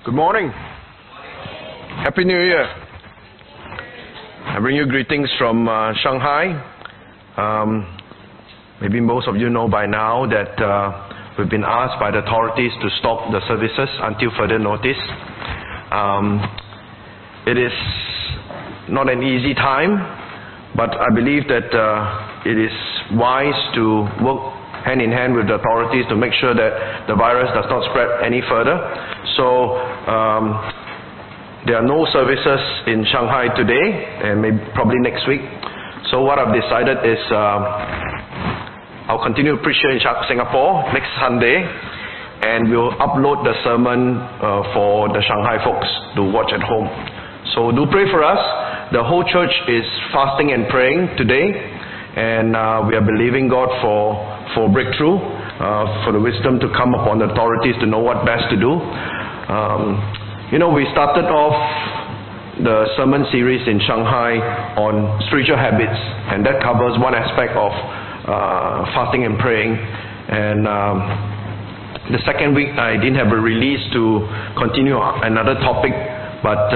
Good morning. Happy New Year. I bring you greetings from Shanghai. Maybe most of you know by now that we've been asked by the authorities to stop the services until further notice. It is not an easy time, but I believe that it is wise to work hand in hand with the authorities to make sure that the virus does not spread any further. So there are no services in Shanghai today and maybe probably next week. So what I've decided is I'll continue to preach here in Singapore next Sunday, and we'll upload the sermon for the Shanghai folks to watch at home. So do pray for us. The whole church is fasting and praying today, and we are believing God for breakthrough, for the wisdom to come upon the authorities to know what best to do. We started off the sermon series in Shanghai on spiritual habits, and that covers one aspect of fasting and praying. And the second week I didn't have a release to continue another topic, but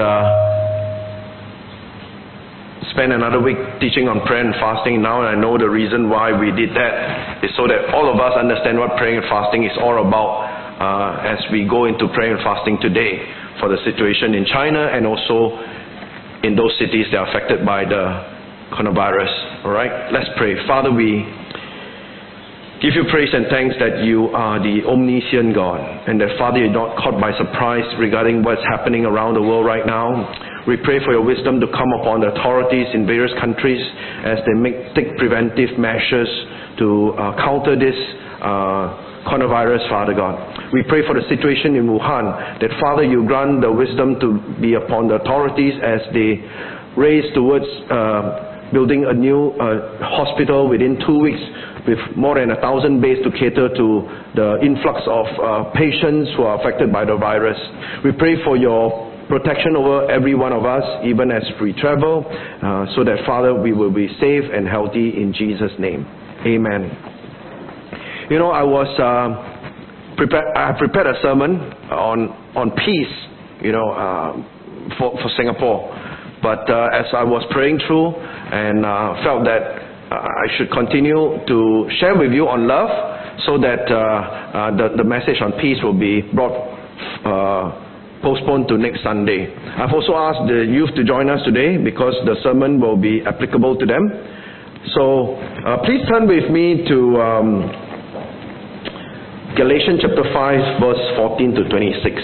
spend another week teaching on prayer and fasting now, and I know the reason why we did that is so that all of us understand what praying and fasting is all about as we go into prayer and fasting today for the situation in China and also in those cities that are affected by the coronavirus. Alright, let's pray. Father, we give you praise and thanks that you are the omniscient God, and that, Father, you're not caught by surprise regarding what's happening around the world right now. We pray for your wisdom to come upon the authorities in various countries as they take preventive measures to counter this coronavirus, Father God. We pray for the situation in Wuhan, that, Father, you grant the wisdom to be upon the authorities as they race towards building a new hospital within 2 weeks with more than 1,000 beds to cater to the influx of patients who are affected by the virus. We pray for your protection over every one of us, even as we travel, so that, Father, we will be safe and healthy in Jesus' name. Amen. I prepared a sermon on peace, for Singapore. But as I was praying through and felt that I should continue to share with you on love, so that the message on peace will be postponed to next Sunday. I've also asked the youth to join us today because the sermon will be applicable to them. So please turn with me to Galatians chapter 5 verse 14 to 26.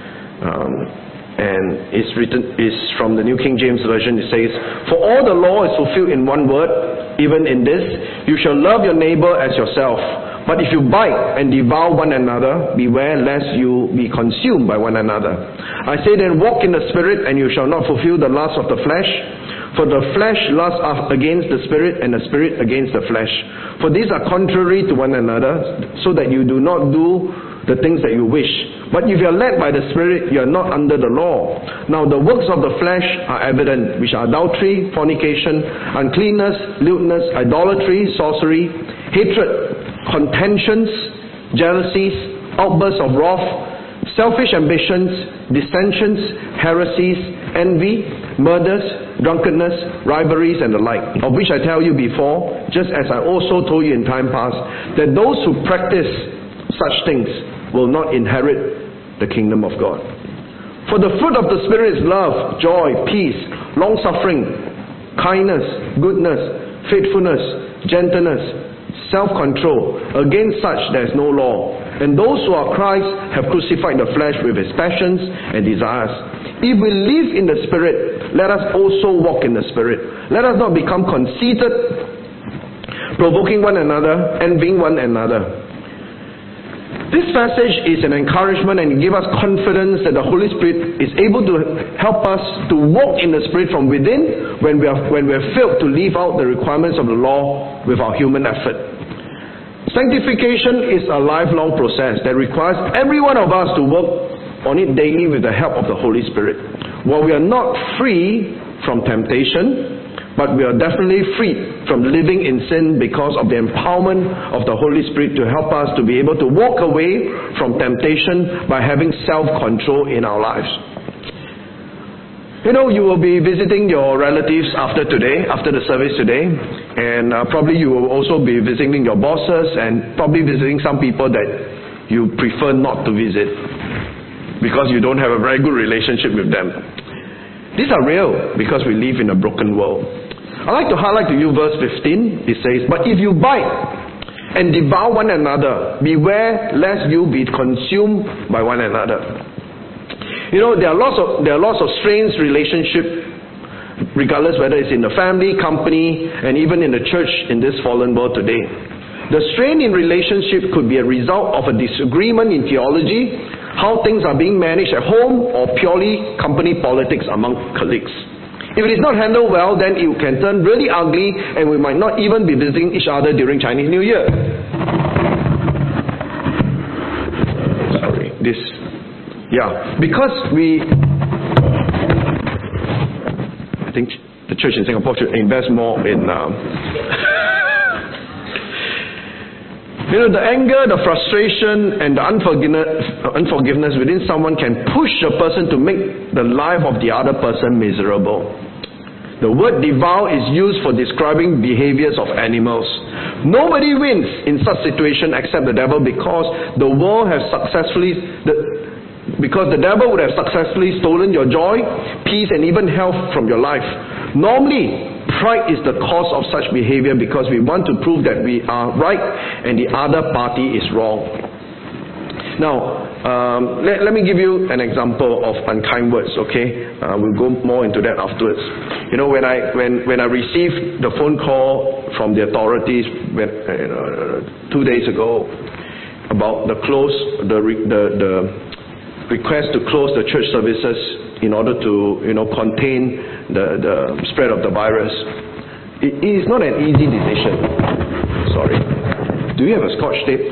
And it's from the New King James Version. It says, "For all the law is fulfilled in one word, even in this, you shall love your neighbor as yourself. But if you bite and devour one another, beware lest you be consumed by one another. I say then, walk in the Spirit, and you shall not fulfill the lust of the flesh. For the flesh lusts against the Spirit, and the Spirit against the flesh. For these are contrary to one another, so that you do not do the things that you wish. But if you are led by the Spirit, you are not under the law. Now the works of the flesh are evident, which are adultery, fornication, uncleanness, lewdness, idolatry, sorcery, hatred, contentions, jealousies, outbursts of wrath, selfish ambitions, dissensions, heresies, envy, murders, drunkenness, rivalries, and the like, of which I tell you before, just as I also told you in time past, that those who practice such things will not inherit the kingdom of God. For the fruit of the Spirit is love, joy, peace, long-suffering, kindness, goodness, faithfulness, gentleness, self-control. Against such there is no law. And those who are Christ have crucified the flesh with its passions and desires. If we live in the Spirit, let us also walk in the Spirit. Let us not become conceited, provoking one another, envying one another." This passage is an encouragement and gives us confidence that the Holy Spirit is able to help us to walk in the Spirit from within when we have failed to live out the requirements of the law with our human effort. Sanctification is a lifelong process that requires every one of us to work on it daily with the help of the Holy Spirit. While we are not free from temptation, but we are definitely free from living in sin because of the empowerment of the Holy Spirit to help us to be able to walk away from temptation by having self-control in our lives. You know, you will be visiting your relatives after the service today, and probably you will also be visiting your bosses and probably visiting some people that you prefer not to visit because you don't have a very good relationship with them. These are real because we live in a broken world. I'd like to highlight to you verse 15. It says, "But if you bite and devour one another, beware lest you be consumed by one another." You know, there are lots of strained relationship, regardless whether it's in the family, company, and even in the church in this fallen world today. The strain in relationship could be a result of a disagreement in theology, how things are being managed at home, or purely company politics among colleagues. If it is not handled well, then it can turn really ugly, and we might not even be visiting each other during Chinese New Year. Because I think the church in Singapore should invest more in you know, the anger, the frustration, and the unforgiveness within someone can push a person to make the life of the other person miserable. The word devour is used for describing behaviors of animals. Nobody wins in such situation except the devil, because the devil would have successfully stolen your joy, peace, and even health from your life. Normally, pride is the cause of such behavior because we want to prove that we are right and the other party is wrong. Now, let me give you an example of unkind words, okay? We'll go more into that afterwards. You know, when I received the phone call from the authorities 2 days ago about the request to close the church services in order to, contain the spread of the virus, it is not an easy decision. Sorry. Do you have a Scotch tape?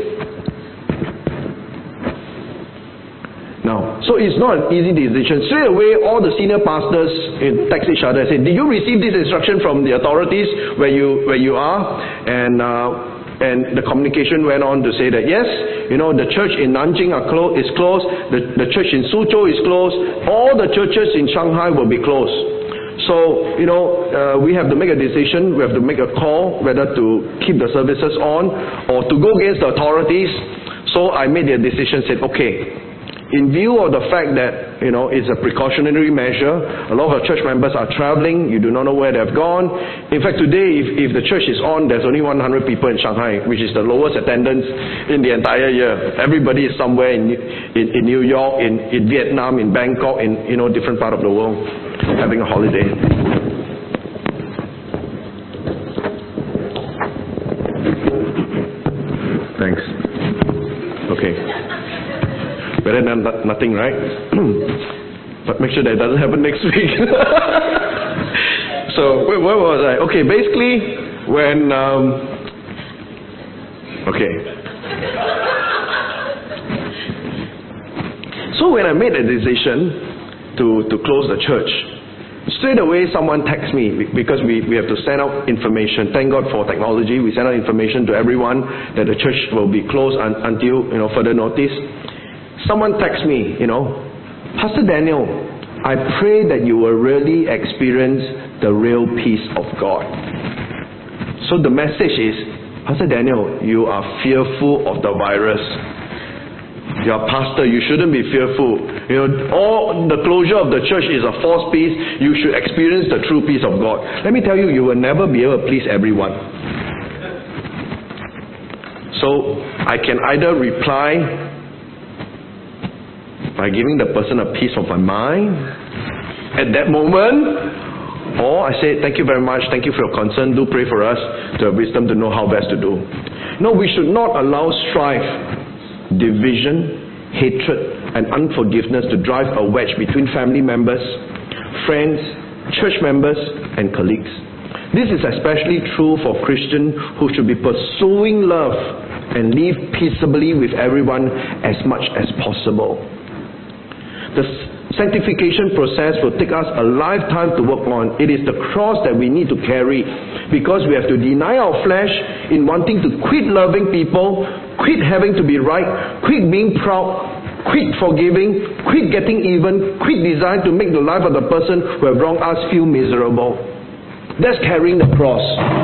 No. So it's not an easy decision. Straight away, all the senior pastors text each other and say, "Did you receive this instruction from the authorities where you are?" And the communication went on to say that yes, the church in Nanjing is closed, the church in Suzhou is closed, all the churches in Shanghai will be closed. So, we have to make a decision, we have to make a call whether to keep the services on or to go against the authorities. So I made the decision, said, okay, in view of the fact that, it's a precautionary measure, a lot of our church members are traveling, you do not know where they've gone. In fact, today, if the church is on, there's only 100 people in Shanghai, which is the lowest attendance in the entire year. Everybody is somewhere in New York, in Vietnam, in Bangkok, in, different part of the world, having a holiday. Thanks. Okay. Better than nothing, right? But make sure that doesn't happen next week. So, where was I? Okay, basically, when... So when I made a decision to close the church, straight away someone texted me, because we have to send out information. Thank God for technology. We send out information to everyone that the church will be closed until further notice. Someone texted me, Pastor Daniel, I pray that you will really experience the real peace of God. So the message is, Pastor Daniel, you are fearful of the virus. You are pastor, you shouldn't be fearful. All the closure of the church is a false peace. You should experience the true peace of God. Let me tell you, you will never be able to please everyone. So I can either reply by giving the person a piece of my mind at that moment, or I say, thank you very much, thank you for your concern, do pray for us to have wisdom to know how best to do. No, we should not allow strife, division, hatred, and unforgiveness to drive a wedge between family members, friends, church members, and colleagues. This is especially true for Christians who should be pursuing love and live peaceably with everyone as much as possible. sanctification process will take us a lifetime to work on. It is the cross that we need to carry, because we have to deny our flesh in wanting to quit loving people, quit having to be right, quit being proud, quit forgiving, quit getting even, quit desiring to make the life of the person who have wronged us feel miserable. That's carrying the cross.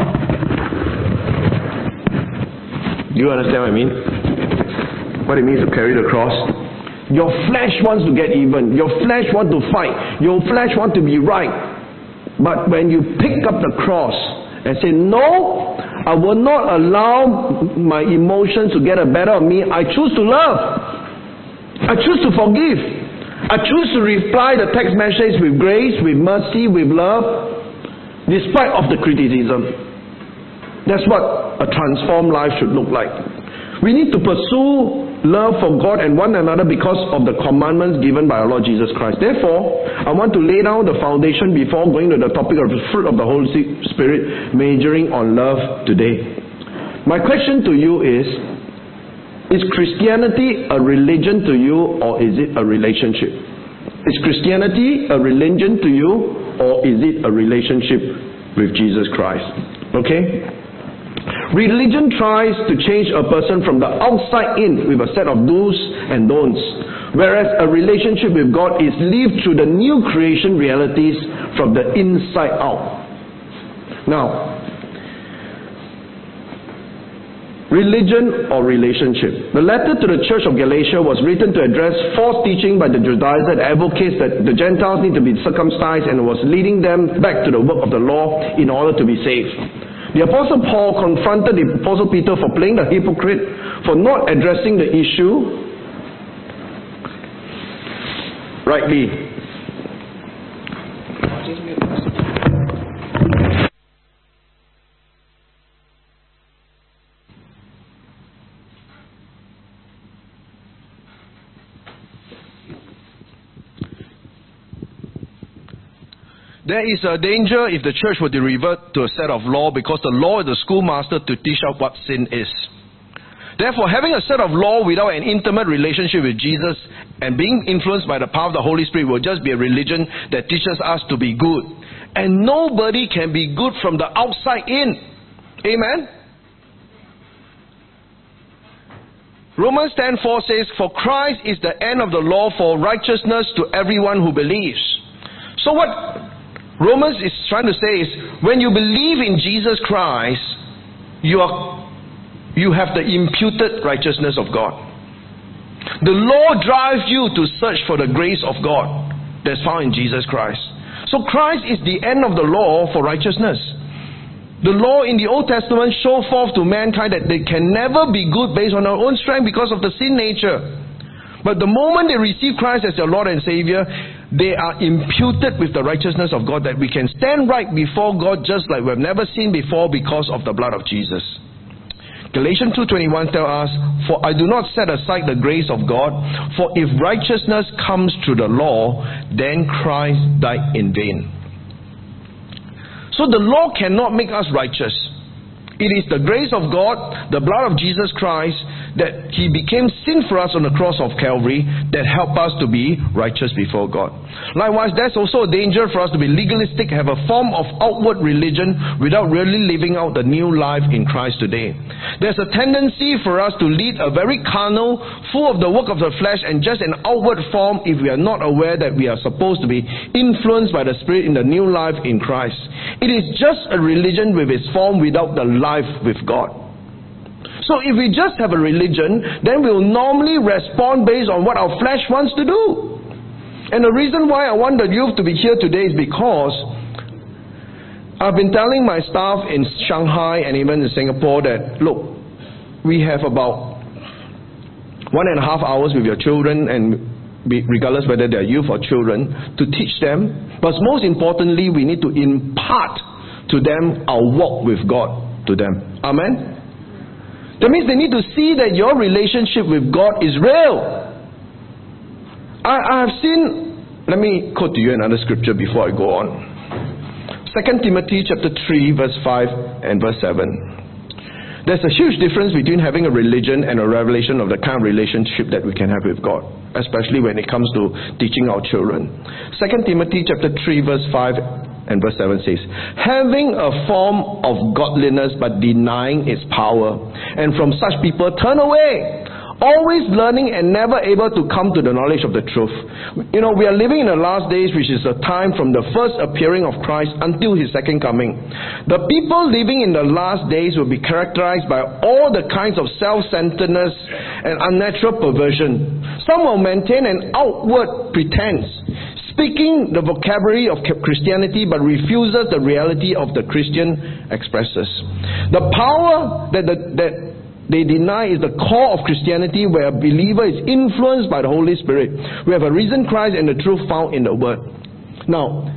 Do you understand what I mean? What it means to carry the cross? Your flesh wants to get even. Your flesh wants to fight. Your flesh wants to be right. But when you pick up the cross and say, no, I will not allow my emotions to get a better of me. I choose to love. I choose to forgive. I choose to reply the text message with grace, with mercy, with love, despite of the criticism. That's what a transformed life should look like. We need to pursue love for God and one another because of the commandments given by our Lord Jesus Christ. Therefore, I want to lay down the foundation before going to the topic of the fruit of the Holy Spirit, majoring on love today. My question to you is Christianity a religion to you, or is it a relationship? Is Christianity a religion to you, or is it a relationship with Jesus Christ? Okay? Religion tries to change a person from the outside in with a set of do's and don'ts, whereas a relationship with God is lived through the new creation realities from the inside out. Now, religion or relationship. The letter to the church of Galatia was written to address false teaching by the Judaizers that advocates that the Gentiles need to be circumcised, and was leading them back to the work of the law in order to be saved. The Apostle Paul confronted the Apostle Peter for playing the hypocrite, for not addressing the issue rightly. There is a danger if the church were to revert to a set of law, because the law is the schoolmaster to teach out what sin is. Therefore, having a set of law without an intimate relationship with Jesus and being influenced by the power of the Holy Spirit will just be a religion that teaches us to be good. And nobody can be good from the outside in. Amen? Romans 10:4 says, "For Christ is the end of the law for righteousness to everyone who believes." So what Romans is trying to say is, when you believe in Jesus Christ, you have the imputed righteousness of God. The law drives you to search for the grace of God that's found in Jesus Christ. So Christ is the end of the law for righteousness. The law in the Old Testament show forth to mankind that they can never be good based on their own strength because of the sin nature. But the moment they receive Christ as their Lord and Savior, they are imputed with the righteousness of God, that we can stand right before God just like we've never seen before because of the blood of Jesus. Galatians 2:21 tells us, "For I do not set aside the grace of God, for if righteousness comes through the law, then Christ died in vain." So the law cannot make us righteous. It is the grace of God, the blood of Jesus Christ, that He became sin for us on the cross of Calvary, that helped us to be righteous before God. Likewise, there's also a danger for us to be legalistic, have a form of outward religion without really living out the new life in Christ today. There's a tendency for us to lead a very carnal, full of the work of the flesh, and just an outward form if we are not aware that we are supposed to be influenced by the Spirit in the new life in Christ. It is just a religion with its form without the life with God. So if we just have a religion, then we will normally respond based on what our flesh wants to do. And the reason why I want the youth to be here today is because I've been telling my staff in Shanghai and even in Singapore that, look, we have about 1.5 hours with your children, and regardless whether they're youth or children, to teach them. But most importantly, we need to impart to them our walk with God to them. Amen? That means they need to see that your relationship with God is real. I have seen, let me quote to you another scripture before I go on. 2 Timothy chapter 3 verse 5 and verse 7. There's a huge difference between having a religion and a revelation of the kind of relationship that we can have with God, especially when it comes to teaching our children. 2 Timothy chapter 3 verse 5 and verse 7 says, having a form of godliness but denying its power, and from such people turn away, always learning and never able to come to the knowledge of the truth. We are living in the last days, which is a time from the first appearing of Christ until His second coming. The people living in the last days will be characterized by all the kinds of self-centeredness and unnatural perversion. Some will maintain an outward pretense, speaking the vocabulary of Christianity but refuses the reality of the Christian expresses. The power that they deny is the core of Christianity, where a believer is influenced by the Holy Spirit. We have a risen Christ and the truth found in the Word. Now,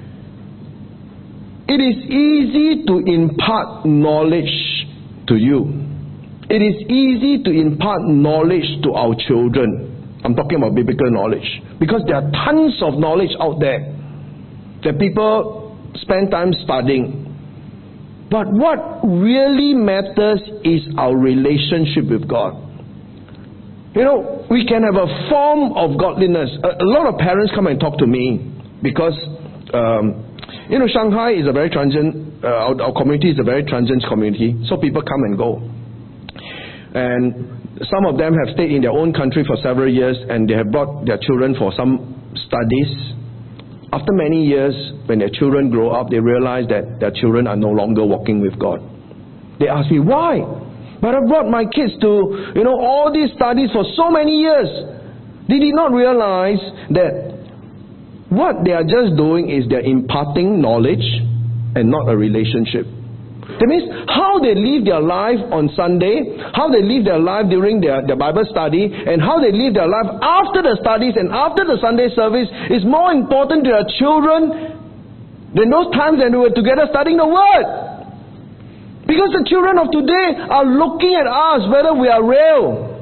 it is easy to impart knowledge to you. It is easy to impart knowledge to our children. I'm talking about biblical knowledge, because there are tons of knowledge out there that people spend time studying. But what really matters is our relationship with God. We can have a form of godliness. A lot of parents come and talk to me because, Shanghai is a very transient, our community is a very transient community, so people come and go. And some of them have stayed in their own country for several years, and they have brought their children for some studies. After many years, when their children grow up, they realize that their children are no longer walking with God. They ask me, why? But I brought my kids to, all these studies for so many years. They did not realize that what they are just doing is they're imparting knowledge and not a relationship. That means how they live their life on Sunday, how they live their life during their Bible study, and how they live their life after the studies and after the Sunday service is more important to their children than those times when we were together studying the Word. Because the children of today are looking at us whether we are real.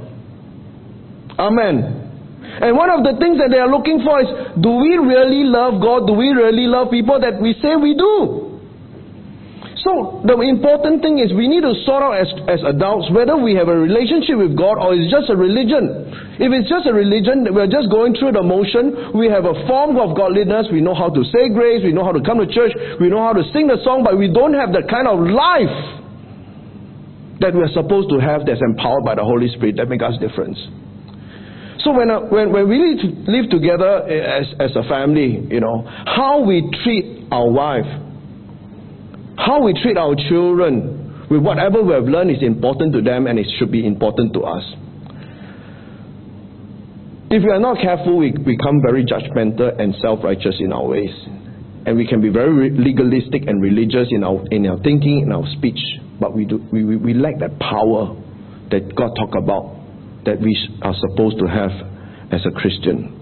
Amen. And one of the things that they are looking for is, do we really love God? Do we really love people that we say we do? So the important thing is we need to sort out as adults whether we have a relationship with God or it's just a religion. If it's just a religion, we're just going through the motion. We have a form of godliness. We know how to say grace. We know how to come to church. We know how to sing the song, but we don't have the kind of life that we're supposed to have that's empowered by the Holy Spirit that makes us difference. So when we live together as a family, how we treat our wife, how we treat our children with whatever we have learned is important to them, and it should be important to us. If we are not careful, we become very judgmental and self-righteous in our ways. And we can be very legalistic and religious in our thinking, in our speech. But we lack that power that God talked about, that we are supposed to have as a Christian.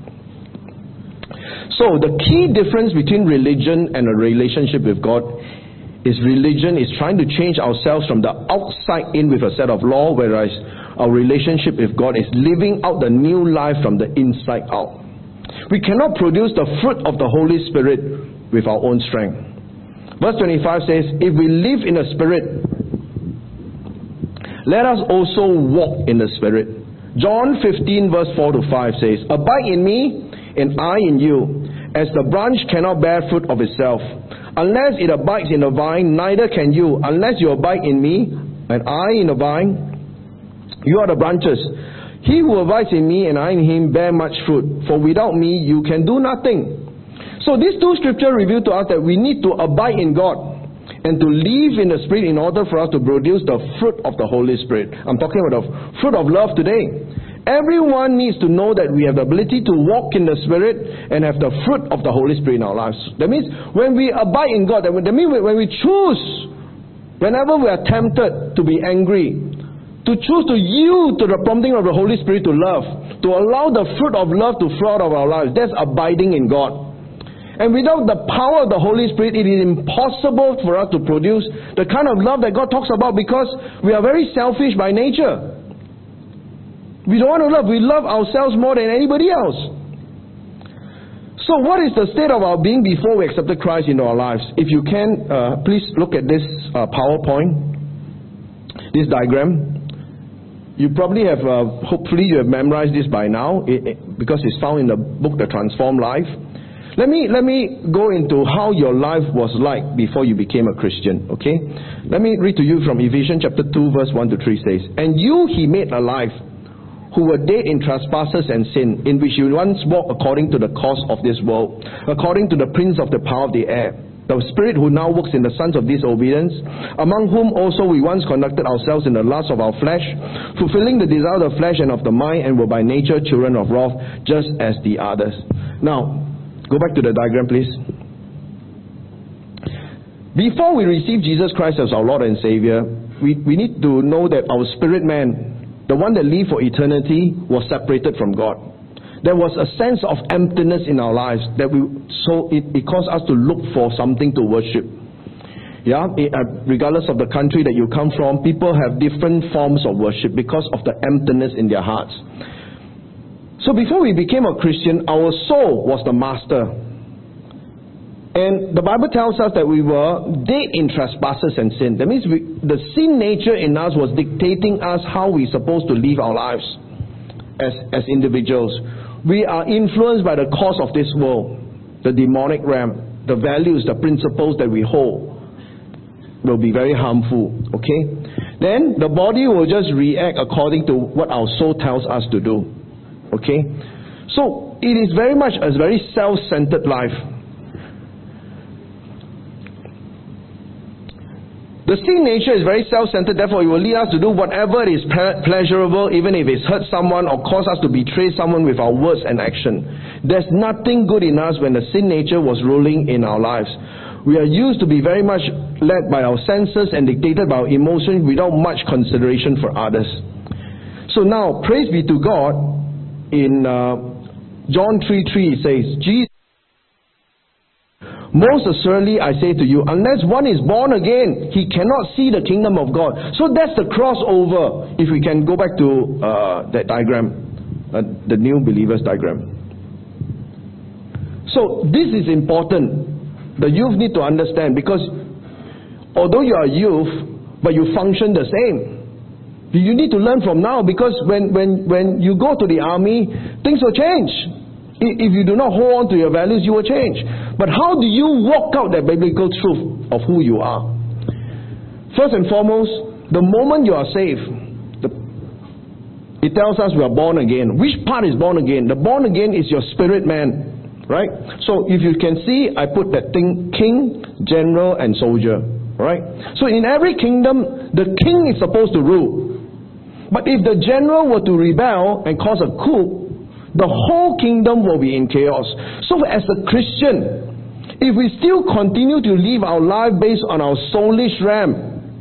So the key difference between religion and a relationship with God is religion is trying to change ourselves from the outside in with a set of law, whereas our relationship with God is living out the new life from the inside out. We cannot produce the fruit of the Holy Spirit with our own strength. Verse 25 says, if we live in the Spirit, let us also walk in the Spirit. John 15 verse 4 to 5 says, abide in me and I in you, as the branch cannot bear fruit of itself unless it abides in the vine, neither can you unless you abide in me and I in the vine. You are the branches. He who abides in me and I in him bear much fruit, for without me you can do nothing. So these two scriptures reveal to us that we need to abide in God and to live in the Spirit in order for us to produce the fruit of the Holy Spirit. I'm talking about the fruit of love today. Everyone needs to know that we have the ability to walk in the Spirit and have the fruit of the Holy Spirit in our lives. That means when we abide in God, that means when we choose, whenever we are tempted to be angry, to choose to yield to the prompting of the Holy Spirit to love, to allow the fruit of love to flow out of our lives, that's abiding in God. And without the power of the Holy Spirit, it is impossible for us to produce the kind of love that God talks about, because we are very selfish by nature. We don't want to love. We love ourselves more than anybody else. So what is the state of our being before we accepted Christ into our lives? If you can, please look at this PowerPoint. this diagram. You probably have, hopefully you have memorized this by now, because it's found in the book The Transformed Life. Let me go into how your life was like before you became a Christian, okay? Let me read to you from Ephesians chapter 2 verse 1 to 3 says, "And you he made alive, who were dead in trespasses and sin, in which you once walked according to the course of this world, according to the prince of the power of the air, the spirit who now works in the sons of disobedience, among whom also we once conducted ourselves in the lust of our flesh, fulfilling the desire of the flesh and of the mind, and were by nature children of wrath, just as the others." Now, go back to the diagram, please. Before we receive Jesus Christ as our Lord and Savior, we need to know that our spirit man, the one that lived for eternity, was separated from God. There was a sense of emptiness in our lives that it caused us to look for something to worship. Regardless of the country that you come from, people have different forms of worship because of the emptiness in their hearts. So before we became a Christian, our soul was the master. And the Bible tells us that we were dead in trespasses and sin. That means the sin nature in us was dictating us how we're supposed to live our lives as individuals. We are influenced by the course of this world, the demonic realm, the values, the principles that we hold will be very harmful, okay? Then the body will just react according to what our soul tells us to do, okay? So it is very much a very self-centered life. The sin nature is very self-centered, therefore it will lead us to do whatever is pleasurable, even if it's hurt someone or cause us to betray someone with our words and action. There's nothing good in us when the sin nature was ruling in our lives. We are used to be very much led by our senses and dictated by our emotions without much consideration for others. So now, praise be to God, in John 3:3 it says, "Jesus, most assuredly I say to you, unless one is born again, he cannot see the kingdom of God." So that's the crossover. If we can go back to that diagram, the new believers diagram. So this is important. The youth need to understand, because although you are youth, but you function the same. You need to learn from now, because when you go to the army, things will change. If you do not hold on to your values, you will change. But how do you walk out that biblical truth of who you are? First and foremost, the moment you are saved, it tells us we are born again. Which part is born again? The born again is your spirit man, right? So if you can see, I put that thing: king, general, and soldier, right? So in every kingdom, the king is supposed to rule. But if the general were to rebel and cause a coup, the whole kingdom will be in chaos. So as a Christian, if we still continue to live our life based on our soulish realm,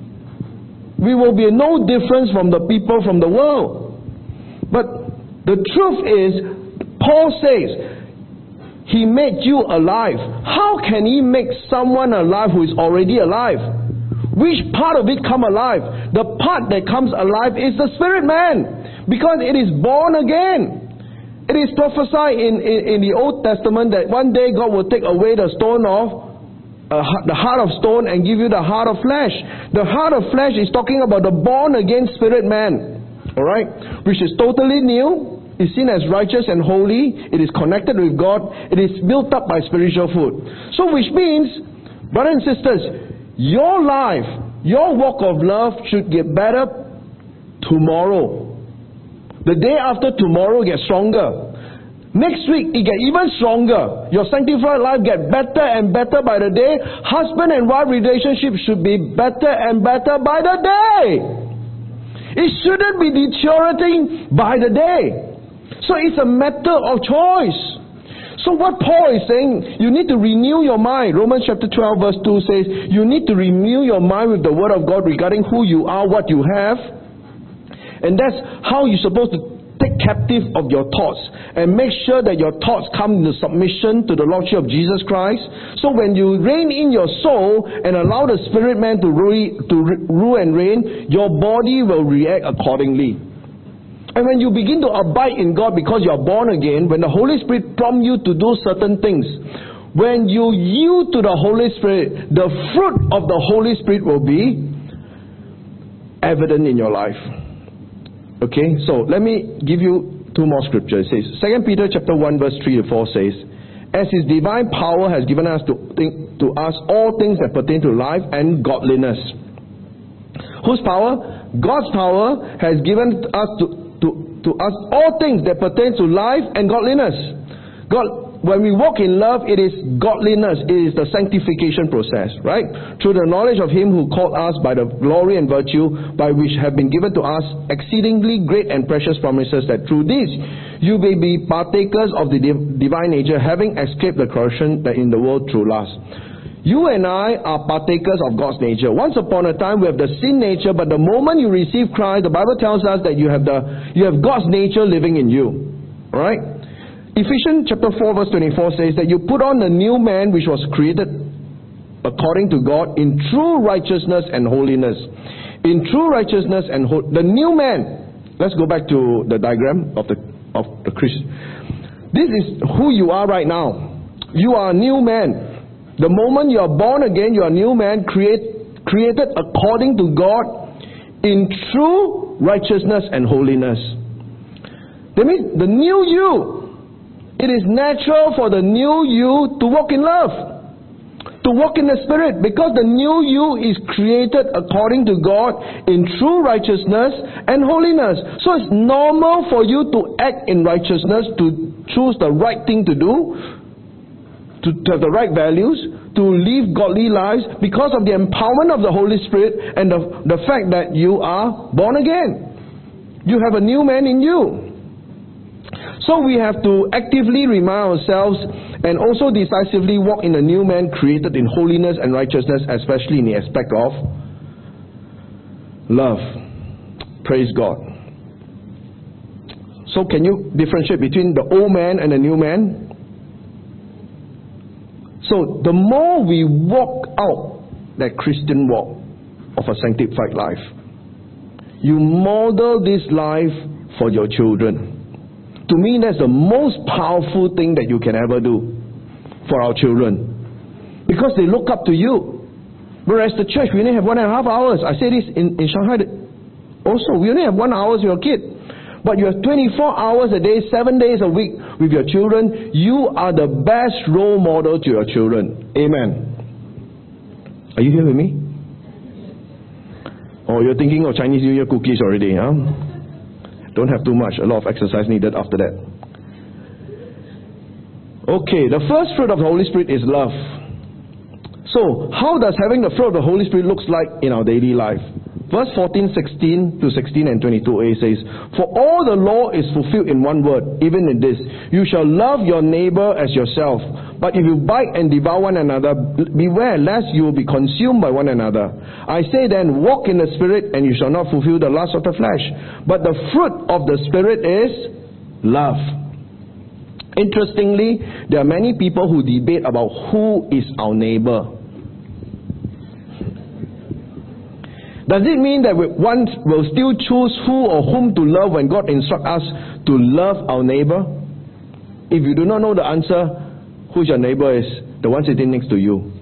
we will be no difference from the people from the world. But the truth is, Paul says, He made you alive. How can He make someone alive who is already alive? Which part of it come alive? The part that comes alive is the spirit man, because it is born again. It is prophesied in the Old Testament that one day God will take away the stone of the heart of stone and give you the heart of flesh. The heart of flesh is talking about the born again spirit man, alright, which is totally new, is seen as righteous and holy, it is connected with God, it is built up by spiritual food. So which means, brothers and sisters, your life, your walk of love should get better tomorrow. The day after tomorrow gets stronger. Next week it gets even stronger. Your sanctified life gets better and better by the day. Husband and wife relationship should be better and better by the day. It shouldn't be deteriorating by the day. So it's a matter of choice. So what Paul is saying, you need to renew your mind. Romans chapter 12 verse 2 says, you need to renew your mind with the word of God regarding who you are, what you have. And that's how you're supposed to take captive of your thoughts and make sure that your thoughts come into submission to the Lordship of Jesus Christ. So when you reign in your soul and allow the spirit man to rule and reign, your body will react accordingly. And when you begin to abide in God because you are born again, when the Holy Spirit prompts you to do certain things, when you yield to the Holy Spirit, the fruit of the Holy Spirit will be evident in your life. Okay, so let me give you two more scriptures. It says, 2 Peter chapter 1 verse 3 to 4 says, as His divine power has given us to us all things that pertain to life and godliness. Whose power? God's power has given us to us all things that pertain to life and godliness. When we walk in love, it is godliness. It is the sanctification process, right? Through the knowledge of Him who called us by the glory and virtue by which have been given to us exceedingly great and precious promises, that through this you may be partakers of the divine nature, having escaped the corruption that in the world through lust. You and I are partakers of God's nature. Once upon a time we have the sin nature, but the moment you receive Christ, the Bible tells us that you have God's nature living in you. Alright? Ephesians chapter 4 verse 24 says that you put on the new man which was created according to God in true righteousness and holiness. In true righteousness and the new man. Let's go back to the diagram of the Christian. This is who you are right now. You are a new man. The moment you are born again, you are a new man created according to God in true righteousness and holiness. That means the new you. It is natural for the new you to walk in love, to walk in the Spirit, because the new you is created according to God in true righteousness and holiness. So it's normal for you to act in righteousness, to choose the right thing to do, to have the right values, to live godly lives, because of the empowerment of the Holy Spirit and the fact that you are born again. You have a new man in you. So we have to actively remind ourselves and also decisively walk in the new man created in holiness and righteousness, especially in the aspect of love. Praise God. So can you differentiate between the old man and the new man? So the more we walk out that Christian walk of a sanctified life, you model this life for your children. To me, that's the most powerful thing that you can ever do for our children, because they look up to you. Whereas the church, we only have 1.5 hours. I say this in Shanghai also. We only have 1 hour with your kid, but you have 24 hours a day, 7 days a week with your children. You are the best role model to your children. Amen. Are you here with me? Oh, you're thinking of Chinese New Year cookies already, huh? Don't have too much. A lot of exercise needed after that. Okay, the first fruit of the Holy Spirit is love. So, how does having the fruit of the Holy Spirit looks like in our daily life? Verse 14, 16 to 16 and 22a says, for all the law is fulfilled in one word, even in this, you shall love your neighbor as yourself. But if you bite and devour one another, beware lest you will be consumed by one another. I say then, walk in the Spirit, and you shall not fulfill the lust of the flesh. But the fruit of the Spirit is love. Interestingly, there are many people who debate about who is our neighbor. Does it mean that one will still choose who or whom to love when God instructs us to love our neighbor? If you do not know the answer, who your neighbor is? The one sitting next to you.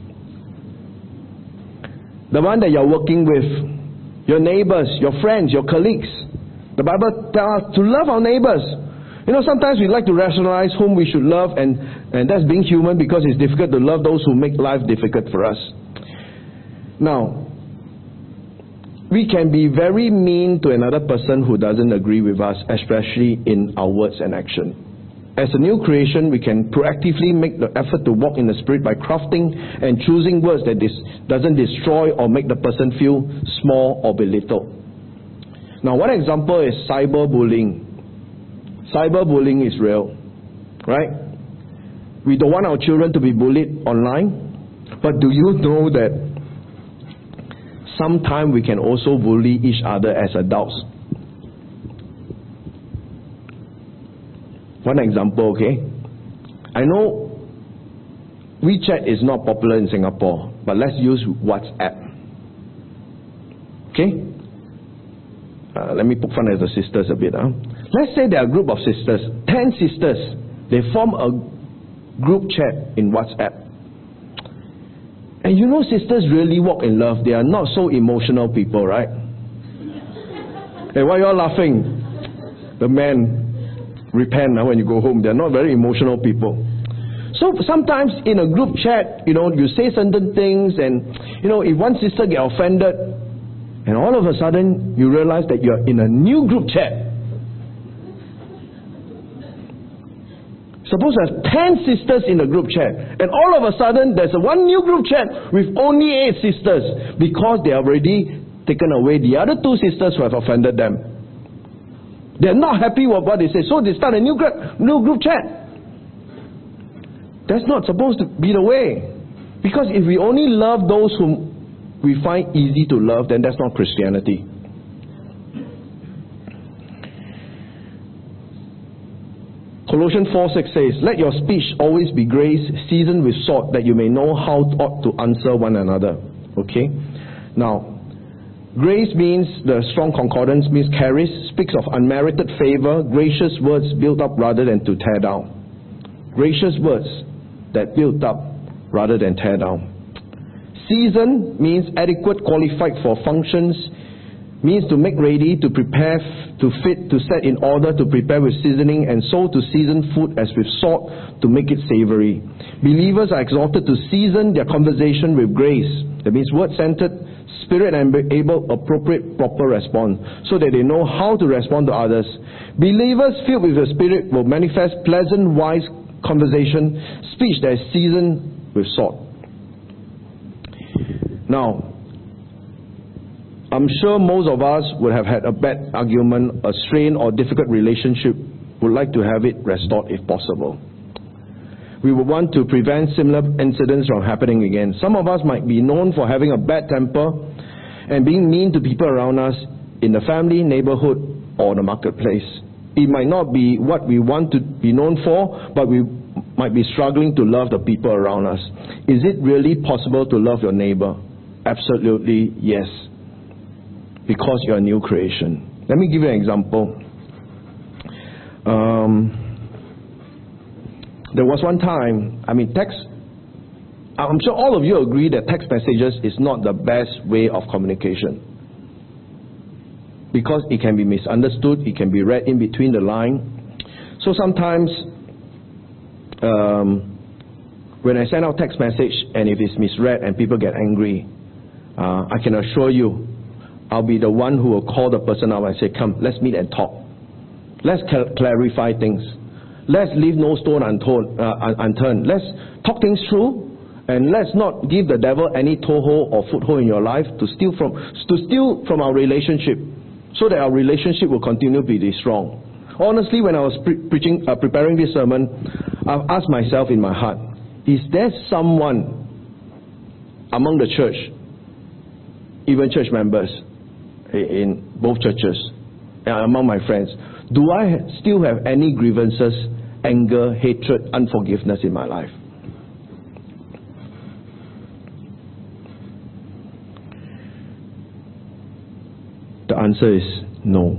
The one that you're working with. Your neighbors, your friends, your colleagues. The Bible tells us to love our neighbors. You know, sometimes we like to rationalize whom we should love, and that's being human, because it's difficult to love those who make life difficult for us. Now, we can be very mean to another person who doesn't agree with us, especially in our words and action. As a new creation, we can proactively make the effort to walk in the Spirit by crafting and choosing words that doesn't destroy or make the person feel small or belittled. Now, one example is cyberbullying. Cyberbullying is real, right? We don't want our children to be bullied online, but do you know that sometimes we can also bully each other as adults? One example, okay? I know WeChat is not popular in Singapore, but let's use WhatsApp. Okay? Let me poke fun at the sisters a bit. Let's say there are a group of sisters, 10 sisters. They form a group chat in WhatsApp. And you know, sisters really walk in love. They are not so emotional people, right? Hey, why are you all laughing? The men repent now when you go home. They're not very emotional people. So sometimes in a group chat, you say certain things, and if one sister get offended, and all of a sudden you realize that you're in a new group chat. Suppose there's 10 sisters in the group chat, and all of a sudden there's one new group chat with only 8 sisters, because they have already taken away the other 2 sisters who have offended them. They're not happy with what they say, so they start a new group chat. That's not supposed to be the way. Because if we only love those whom we find easy to love, then that's not Christianity. Colossians 4:6 says, "Let your speech always be grace, seasoned with salt, that you may know how ought to answer one another." Okay? Now, grace means, the strong concordance means charis, speaks of unmerited favor, gracious words built up rather than to tear down. Gracious words that build up rather than tear down. Seasoned means adequate, qualified for functions, means to make ready, to prepare, to fit, to set in order, to prepare with seasoning, and so to season food as with salt to make it savory. Believers are exhorted to season their conversation with grace. That means word-centered, spirit-enabled, appropriate, proper response, so that they know how to respond to others. Believers filled with the Spirit will manifest pleasant, wise conversation, speech that is seasoned with salt. Now, I'm sure most of us would have had a bad argument, a strained or difficult relationship, would like to have it restored if possible. We would want to prevent similar incidents from happening again. Some of us might be known for having a bad temper and being mean to people around us in the family, neighborhood, or the marketplace. It might not be what we want to be known for, but we might be struggling to love the people around us. Is it really possible to love your neighbor? Absolutely yes. Because you're a new creation. Let me give you an example. There was one time, text, I'm sure all of you agree that text messages is not the best way of communication. Because it can be misunderstood, it can be read in between the line. So sometimes, when I send out text message and if it's misread and people get angry, I can assure you, I'll be the one who will call the person up and say, "Come, let's meet and talk. Let's clarify things. Let's leave no stone unturned. Let's talk things through, and let's not give the devil any toehold or foothold in your life to steal from our relationship, so that our relationship will continue to be strong." Honestly, when I was preparing this sermon, I've asked myself in my heart, is there someone among the church, even church members in both churches, among my friends, do I still have any grievances, anger, hatred, unforgiveness in my life? The answer is no.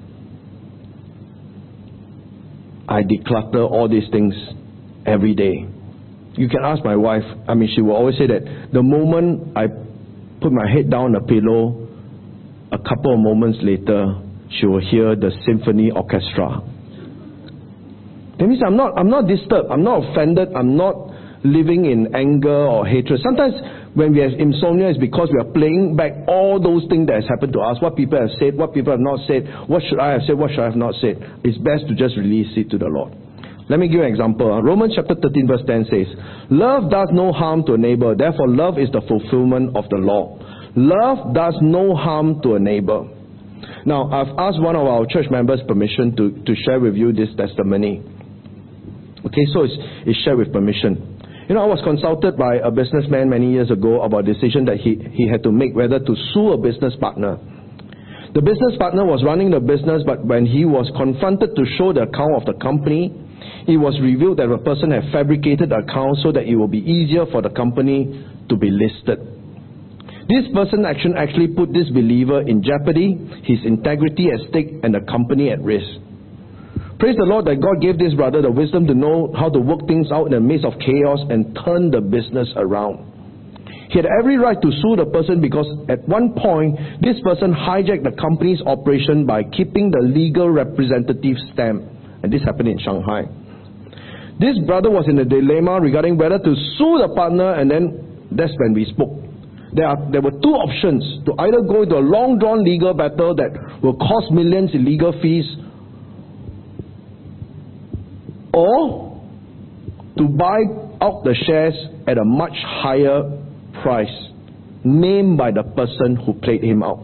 I declutter all these things every day. You can ask my wife. She will always say that the moment I put my head down on the pillow, a couple of moments later, she will hear the symphony orchestra. That means I'm not disturbed, I'm not offended, I'm not living in anger or hatred. Sometimes when we have insomnia, it's because we are playing back all those things that has happened to us, what people have said, what people have not said, what should I have said, what should I have not said. It's best to just release it to the Lord. Let me give you an example. Romans chapter 13 verse 10 says, "Love does no harm to a neighbor, therefore love is the fulfillment of the law." Love does no harm to a neighbor. Now, I've asked one of our church members permission to share with you this testimony. Okay, so it's shared with permission. I was consulted by a businessman many years ago about a decision that he had to make, whether to sue a business partner. The business partner was running the business, but when he was confronted to show the account of the company, it was revealed that the person had fabricated the account so that it will be easier for the company to be listed. This person's action actually put this believer in jeopardy, his integrity at stake, and the company at risk. Praise the Lord that God gave this brother the wisdom to know how to work things out in the midst of chaos and turn the business around. He had every right to sue the person because at one point, this person hijacked the company's operation by keeping the legal representative stamp. And this happened in Shanghai. This brother was in a dilemma regarding whether to sue the partner, and then that's when we spoke. There were two options: to either go into a long-drawn legal battle that will cost millions in legal fees, or to buy out the shares at a much higher price, named by the person who played him out.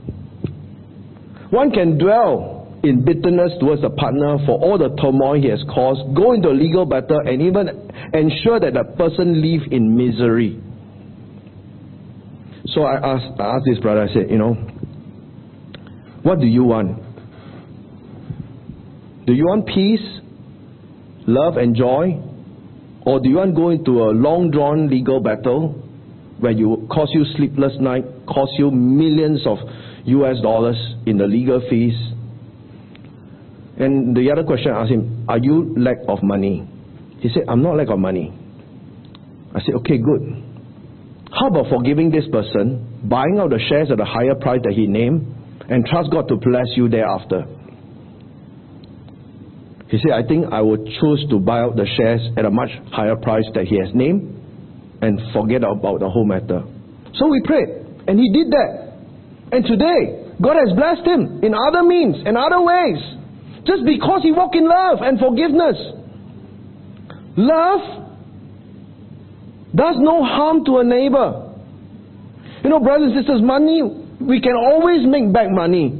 One can dwell in bitterness towards the partner for all the turmoil he has caused, go into a legal battle, and even ensure that the person live in misery. So I asked this brother, I said, what do you want? Do you want peace, love and joy? Or do you want to go into a long-drawn legal battle where you cost you sleepless night, cost you millions of US dollars in the legal fees? And the other question I asked him, are you lack of money? He said, I'm not lack of money. I said, okay, good. How about forgiving this person, buying out the shares at a higher price that he named, and trust God to bless you thereafter? He said, I think I would choose to buy out the shares at a much higher price that he has named and forget about the whole matter. So we prayed, and he did that. And today, God has blessed him in other means and other ways, just because he walked in love and forgiveness. Love does no harm to a neighbor. Brothers and sisters, money, we can always make back money.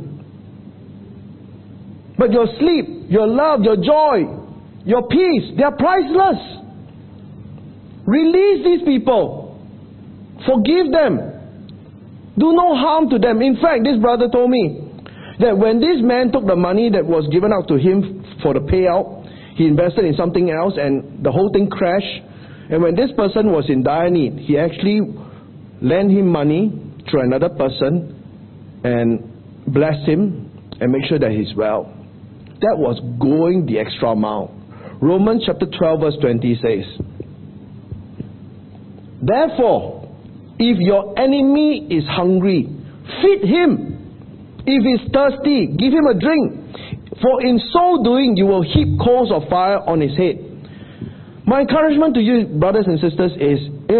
But your sleep, your love, your joy, your peace, they are priceless. Release these people. Forgive them. Do no harm to them. In fact, this brother told me that when this man took the money that was given out to him for the payout, he invested in something else and the whole thing crashed. And when this person was in dire need, he actually lent him money through another person and blessed him and make sure that he's well. That was going the extra mile. Romans chapter 12 verse 20 says, therefore, if your enemy is hungry, feed him. If he's thirsty, give him a drink. For in so doing, you will heap coals of fire on his head. My encouragement to you, brothers and sisters, is, it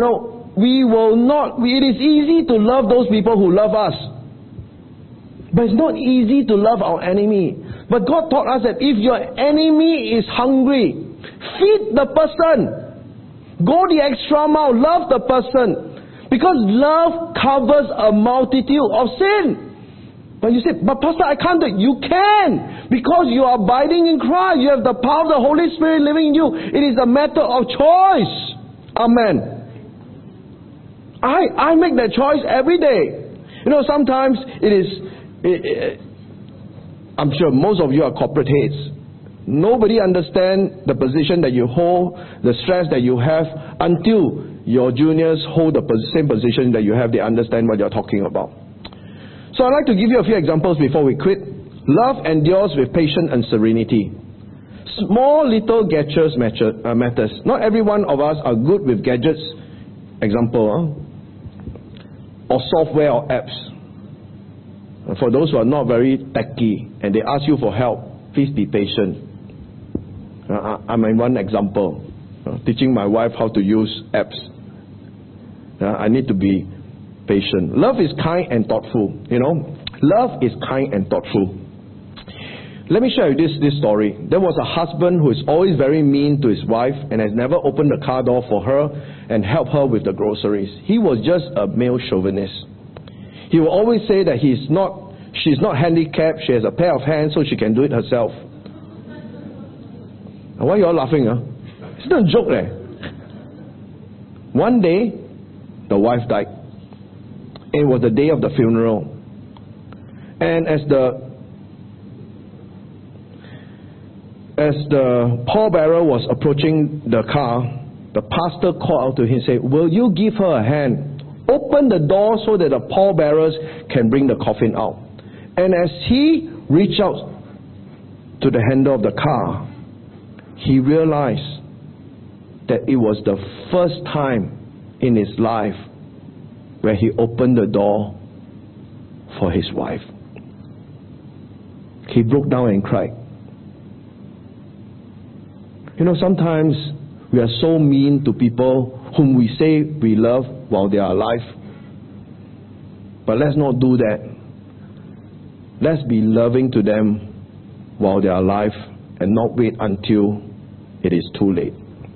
is easy to love those people who love us. But it's not easy to love our enemy. But God taught us that if your enemy is hungry, feed the person. Go the extra mile, love the person. Because love covers a multitude of sin. But you say, but Pastor, I can't do it. You can. Because you are abiding in Christ. You have the power of the Holy Spirit living in you. It is a matter of choice. Amen. I make that choice every day. Sometimes I'm sure most of you are corporate heads. Nobody understands the position that you hold, the stress that you have, until your juniors hold the same position that you have. They understand what you're talking about. So I'd like to give you a few examples before we quit. Love endures with patience and serenity. Small little gadgets matters. Not every one of us are good with gadgets, example, or software or apps. For those who are not very techy and they ask you for help, please be patient. I'm in one example, teaching my wife how to use apps. I need to be patient. Love is kind and thoughtful. Love is kind and thoughtful. Let me share with you this story. There was a husband who is always very mean to his wife and has never opened the car door for her and helped her with the groceries. He was just a male chauvinist. He will always say that she's not handicapped, she has a pair of hands so she can do it herself. Why are you all laughing? It's not a joke. One day, the wife died. It was the day of the funeral. And as the pallbearer was approaching the car, the pastor called out to him and said, will you give her a hand? Open the door so that the pallbearers can bring the coffin out. And as he reached out to the handle of the car, he realized that it was the first time in his life where he opened the door for his wife. He broke down and cried. You know, sometimes we are so mean to people whom we say we love while they are alive. But let's not do that. Let's be loving to them while they are alive and not wait until it is too late.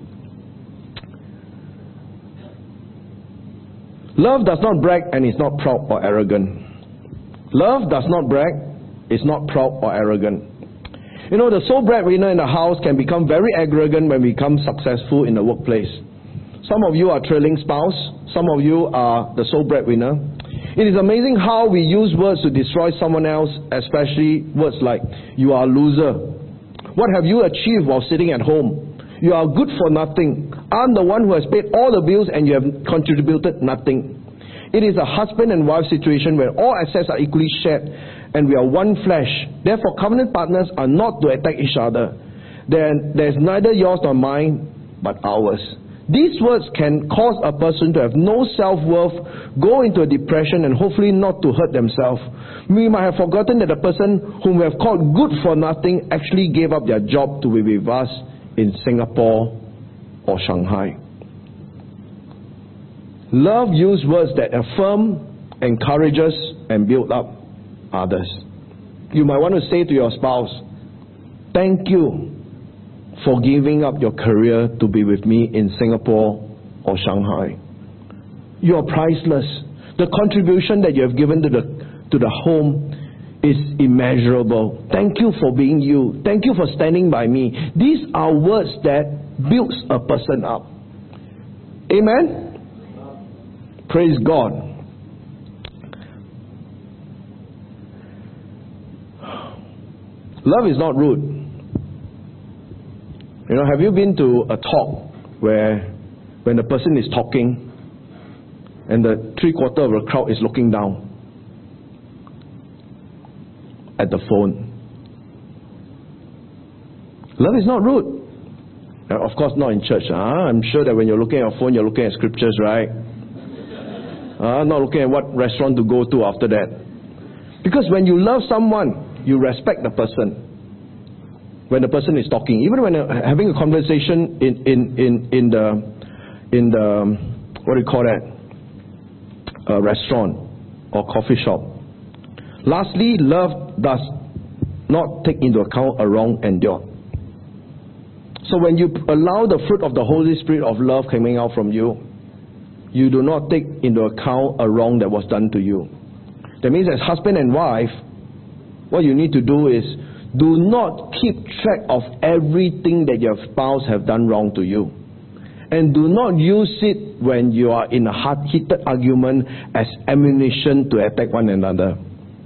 Love does not brag and is not proud or arrogant. Love does not brag, is not proud or arrogant. You know, the sole breadwinner in the house can become very arrogant when we become successful in the workplace. Some of you are trailing spouse. Some of you are the sole breadwinner. It is amazing how we use words to destroy someone else, especially words like, you are a loser. What have you achieved while sitting at home? You are good for nothing. I'm the one who has paid all the bills and you have contributed nothing. It is a husband and wife situation where all assets are equally shared and we are one flesh. Therefore, covenant partners are not to attack each other. There's neither yours nor mine, but ours. These words can cause a person to have no self-worth, go into a depression, and hopefully not to hurt themselves. We might have forgotten that the person whom we have called good for nothing actually gave up their job to be with us in Singapore or Shanghai. Love uses words that affirm, encourages, and build up others. You might want to say to your spouse, thank you for giving up your career to be with me in Singapore or Shanghai. You are priceless. The contribution that you have given to the home is immeasurable. Thank you for being you. Thank you for standing by me. These are words that builds a person up. Amen? Praise God. Love is not rude. You know, have you been to a talk where when the person is talking and the 3/4 of the crowd is looking down at the phone? Love is not rude. Of course not in church. I'm sure that when you're looking at your phone, you're looking at scriptures, right? Not looking at what restaurant to go to after that. Because when you love someone, you respect the person. When the person is talking, even when having a conversation in the what do you call that, a restaurant or coffee shop. Lastly, love does not take into account a wrong endured. So when you allow the fruit of the Holy Spirit of love coming out from you, you do not take into account a wrong that was done to you. That means as husband and wife, what you need to do is do not keep track of everything that your spouse have done wrong to you. And do not use it when you are in a heated argument as ammunition to attack one another.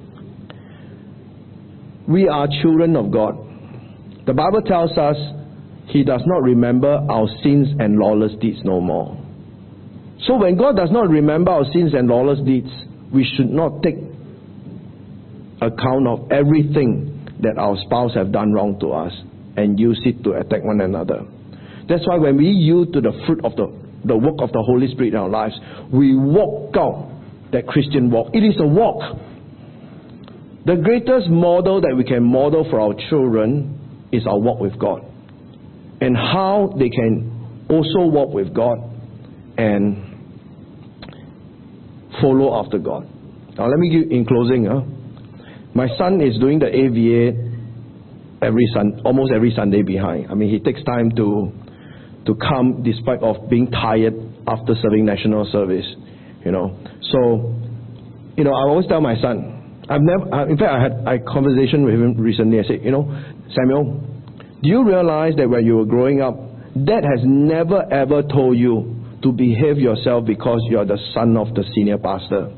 We are children of God. The Bible tells us He does not remember our sins and lawless deeds no more. So when God does not remember our sins and lawless deeds, we should not take account of everything that our spouse have done wrong to us and use it to attack one another. That's why when we yield to the fruit of the work of the Holy Spirit in our lives, we walk out that Christian walk. It is a walk. The greatest model that we can model for our children is our walk with God, and how they can also walk with God and follow after God. Now let me give in closing. My son is doing the AVA almost every Sunday behind. I mean, he takes time to come despite of being tired after serving national service. You know, so I always tell my son. In fact, I had a conversation with him recently. I said, Samuel, do you realize that when you were growing up, Dad has never ever told you to behave yourself because you are the son of the senior pastor?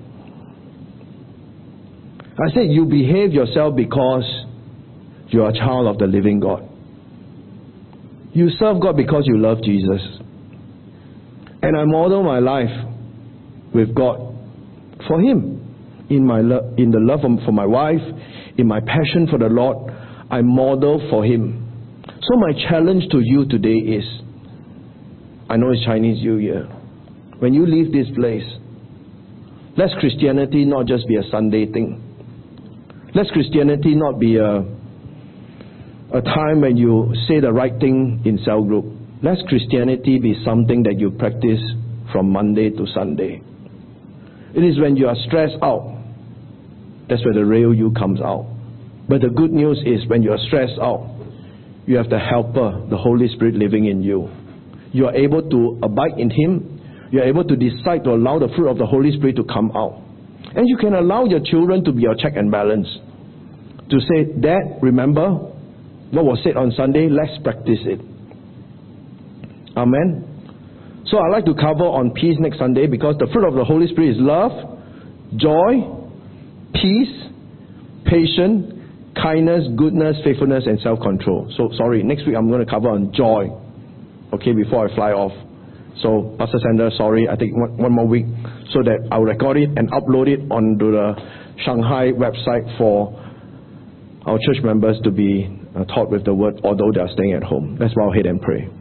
I said, you behave yourself because you are a child of the living God. You serve God because you love Jesus. And I model my life with God for Him. In the love for my wife, in my passion for the Lord, I model for Him. So my challenge to you today is, I know it's Chinese New Year. When you leave this place, Let Christianity not just be a Sunday thing. Let Christianity not be a time when you say the right thing in cell group. Let Christianity be something that you practice from Monday to Sunday. It is when you are stressed out, that's where the real you comes out. But the good news is when you are stressed out, you have the helper, the Holy Spirit living in you. You are able to abide in Him. You are able to decide to allow the fruit of the Holy Spirit to come out. And you can allow your children to be your check and balance. To say, Dad, remember what was said on Sunday? Let's practice it. Amen. So I'd like to cover on peace next Sunday, because the fruit of the Holy Spirit is love, joy, peace, patience, kindness, goodness, faithfulness, and self-control. So sorry, next week I'm going to cover on joy. Okay, before I fly off. So Pastor Sander, sorry, I take one more week so that I'll record it and upload it onto the Shanghai website for our church members to be taught with the word, although they are staying at home. Let's bow our head and pray.